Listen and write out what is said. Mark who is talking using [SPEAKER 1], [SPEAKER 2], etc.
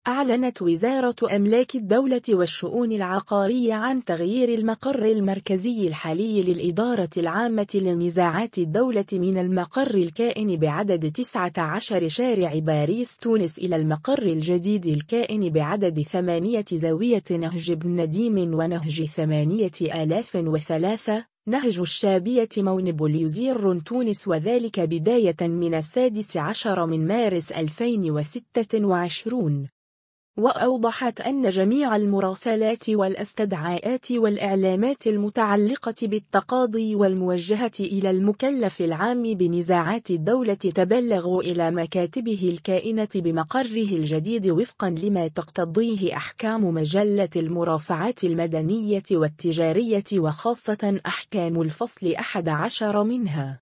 [SPEAKER 1] أعلنت وزارة أملاك الدولة والشؤون العقارية عن تغيير المقر المركزي الحالي للإدارة العامة لنزاعات الدولة من المقر الكائن بعدد 19 شارع باريس تونس إلى المقر الجديد الكائن بعدد 8 زاوية نهج بن نديم ونهج 8003 نهج الشابية مون بوليزير تونس، وذلك بداية من 16 من مارس 2026. وأوضحت أن جميع المراسلات والاستدعاءات والإعلامات المتعلقة بالتقاضي والموجهة إلى المكلف العام بنزاعات الدولة تبلغ إلى مكاتبه الكائنة بمقره الجديد وفقا لما تقتضيه أحكام مجلة المرافعات المدنية والتجارية، وخاصة أحكام الفصل 11 منها.